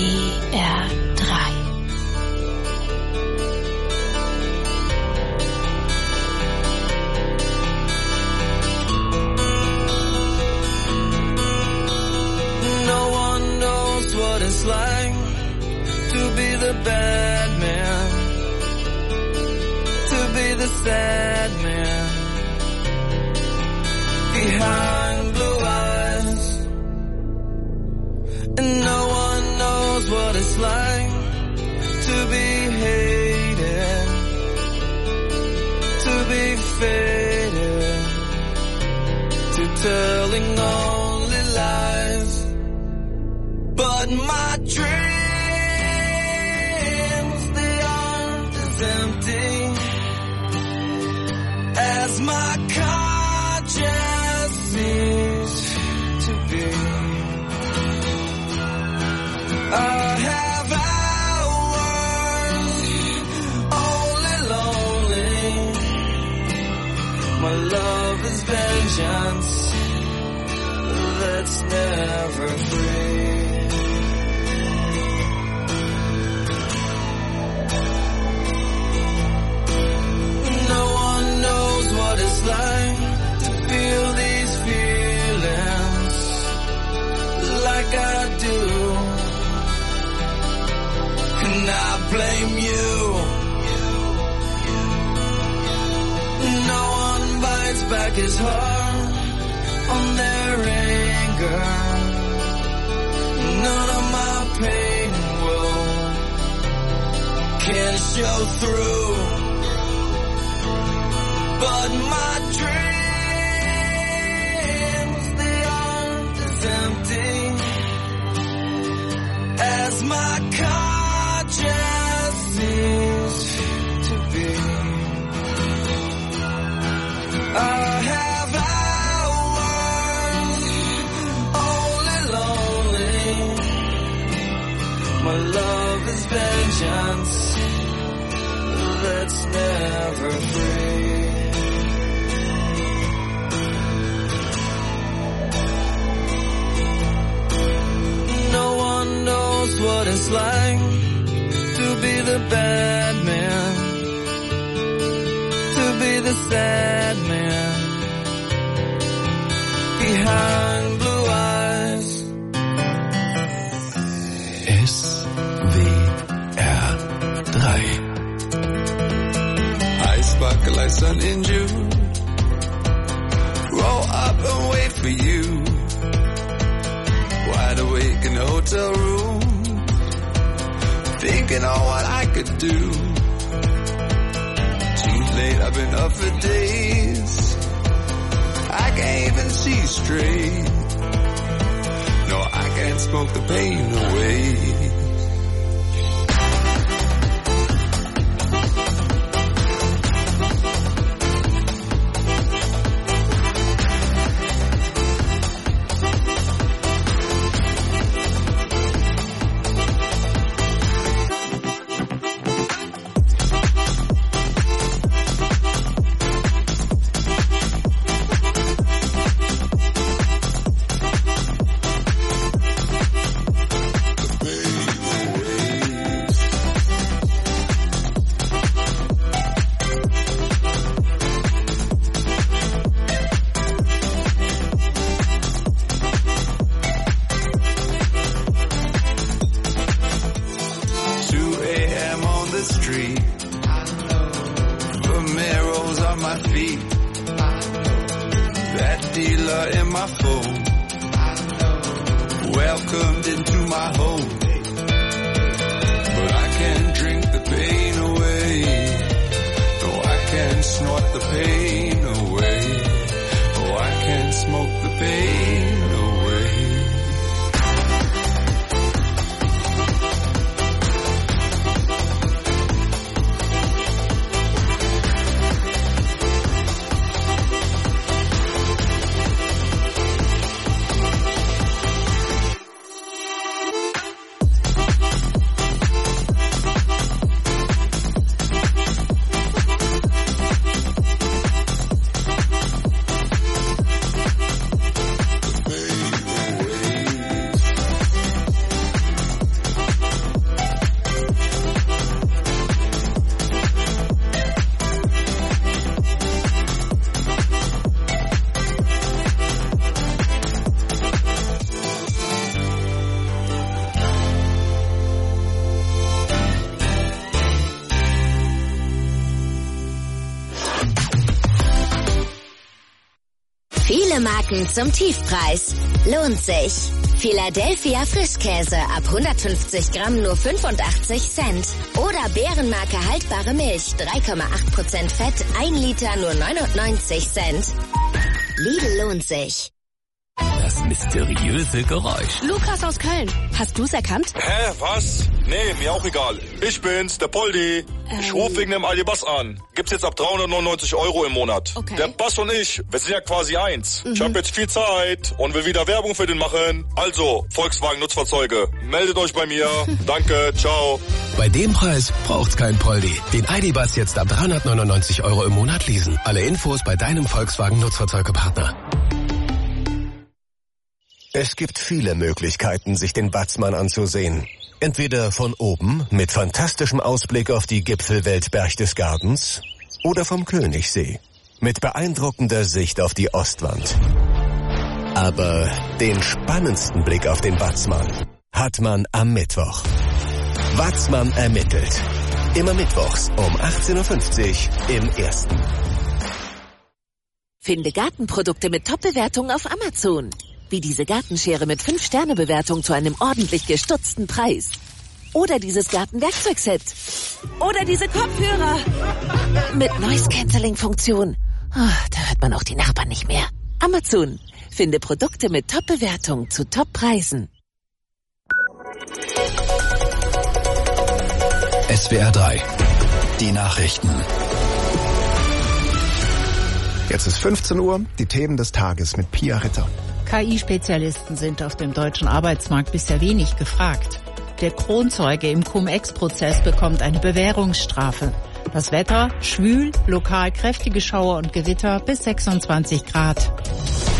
Speaker 21: W R drei.
Speaker 8: No one knows what it's like to be the bad man, to be the sad man behind blue eyes. And no one knows what it's like to be hated, to be faded, to telling only lies. But my dreams, they aren't as empty as my conscience seems to be. I have hours only lonely. My love is vengeance that's never free. No one knows what it's like to feel these feelings like I do. And I blame you. No one bites back his heart on their anger. None of my pain will can show through. But my dreams, they aren't as empty as my conscience seems to be. I have hours only lonely. My love is vengeance that's never free.
Speaker 6: it's like to be the bad man, to be the sad man behind blue eyes.
Speaker 5: S W R drei.
Speaker 6: I sparkle like sun in June. Roll up and wait for you. Wide awake in the hotel room, thinking on what I could do. Too late, I've been up for days. I can't even see straight. No, I can't smoke the pain away.
Speaker 9: Marken zum Tiefpreis. Lohnt sich. Philadelphia Frischkäse ab hundertfünfzig Gramm nur fünfundachtzig Cent. Oder Bärenmarke haltbare Milch, drei Komma acht Prozent Fett, ein Liter nur neunundneunzig Cent. Lidl lohnt sich.
Speaker 11: Das mysteriöse Geräusch.
Speaker 21: Lukas aus Köln. Hast du's erkannt?
Speaker 24: Hä, was? Nee, mir auch egal. Ich bin's, der Poldi. Ähm. Ich rufe wegen dem Aldi-Bass an. Gibt's jetzt ab dreihundertneunundneunzig Euro im Monat. Okay. Der Bass und ich, wir sind ja quasi eins. Mhm. Ich habe jetzt viel Zeit und will wieder Werbung für den machen. Also, Volkswagen Nutzfahrzeuge, meldet euch bei mir. Danke, ciao.
Speaker 5: Bei dem Preis braucht's kein Poldi. Den Aldi-Bass jetzt ab dreihundertneunundneunzig Euro im Monat leasen. Alle Infos bei deinem Volkswagen Nutzfahrzeugepartner.
Speaker 25: Es gibt viele Möglichkeiten, sich den Watzmann anzusehen. Entweder von oben mit fantastischem Ausblick auf die Gipfelwelt Berchtesgadens oder vom Königssee mit beeindruckender Sicht auf die Ostwand. Aber den spannendsten Blick auf den Watzmann hat man am Mittwoch. Watzmann ermittelt. Immer mittwochs um achtzehn Uhr fünfzig im Ersten.
Speaker 26: Finde Gartenprodukte mit Top-Bewertungen auf Amazon. Wie diese Gartenschere mit fünf Sterne Bewertung zu einem ordentlich gestutzten Preis. Oder dieses Gartenwerkzeugset. Oder diese Kopfhörer. Mit Noise-Canceling-Funktion. Oh, da hört man auch die Nachbarn nicht mehr. Amazon. Finde Produkte mit Top-Bewertung zu Top-Preisen.
Speaker 5: S W R drei. Die Nachrichten.
Speaker 1: Jetzt ist fünfzehn Uhr, die Themen des Tages mit Pia Ritter.
Speaker 2: K I-Spezialisten sind auf dem deutschen Arbeitsmarkt bisher wenig gefragt. Der Kronzeuge im Cum-Ex-Prozess bekommt eine Bewährungsstrafe. Das Wetter schwül, lokal kräftige Schauer und Gewitter bis sechsundzwanzig Grad.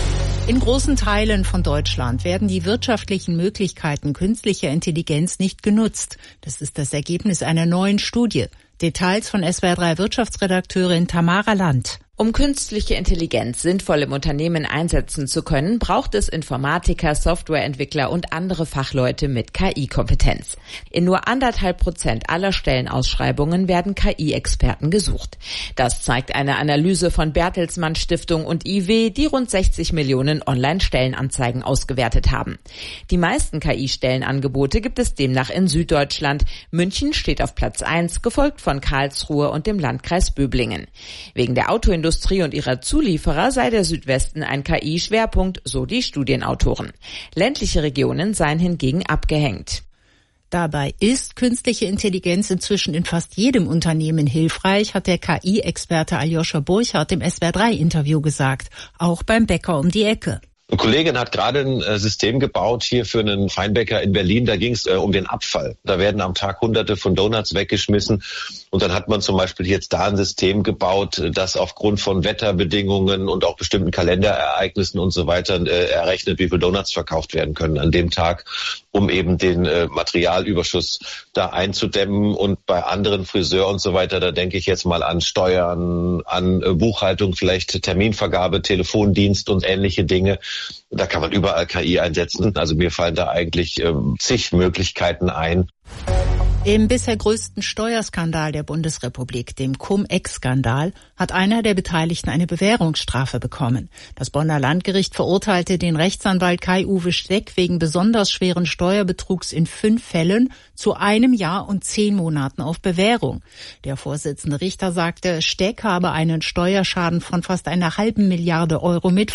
Speaker 2: In großen Teilen von Deutschland werden die wirtschaftlichen Möglichkeiten künstlicher Intelligenz nicht genutzt. Das ist das Ergebnis einer neuen Studie. Details von S W R drei Wirtschaftsredakteurin Tamara Land.
Speaker 3: Um künstliche Intelligenz sinnvoll im Unternehmen einsetzen zu können, braucht es Informatiker, Softwareentwickler und andere Fachleute mit K I-Kompetenz. In nur anderthalb Prozent aller Stellenausschreibungen werden K I-Experten gesucht. Das zeigt eine Analyse von Bertelsmann Stiftung und I W, die rund sechzig Millionen Online-Stellenanzeigen ausgewertet haben. Die meisten K I-Stellenangebote gibt es demnach in Süddeutschland. München steht auf Platz eins, gefolgt von Karlsruhe und dem Landkreis Böblingen. Wegen der Autoindustrie Industrie und ihrer Zulieferer sei der Südwesten ein K I-Schwerpunkt, so die Studienautoren. Ländliche Regionen seien hingegen abgehängt.
Speaker 2: Dabei ist künstliche Intelligenz inzwischen in fast jedem Unternehmen hilfreich, hat der K I-Experte Aljoscha Burchardt im S W R drei Interview gesagt. Auch beim Bäcker um die Ecke.
Speaker 12: Eine Kollegin hat gerade ein äh, System gebaut hier für einen Feinbäcker in Berlin. Da ging es äh, um den Abfall. Da werden am Tag hunderte von Donuts weggeschmissen. Und dann hat man zum Beispiel jetzt da ein System gebaut, das aufgrund von Wetterbedingungen und auch bestimmten Kalenderereignissen und so weiter äh, errechnet, wie viele Donuts verkauft werden können an dem Tag, um eben den äh, Materialüberschuss da einzudämmen. Und bei anderen Friseur und so weiter, da denke ich jetzt mal an Steuern, an äh, Buchhaltung, vielleicht Terminvergabe, Telefondienst und ähnliche Dinge. Da kann man überall K I einsetzen. Also mir fallen da eigentlich ähm, zig Möglichkeiten ein.
Speaker 2: Im bisher größten Steuerskandal der Bundesrepublik, dem Cum-Ex-Skandal, hat einer der Beteiligten eine Bewährungsstrafe bekommen. Das Bonner Landgericht verurteilte den Rechtsanwalt Kai-Uwe Steck wegen besonders schweren Steuerbetrugs in fünf Fällen zu einem Jahr und zehn Monaten auf Bewährung. Der Vorsitzende Richter sagte, Steck habe einen Steuerschaden von fast einer halben Milliarde Euro mit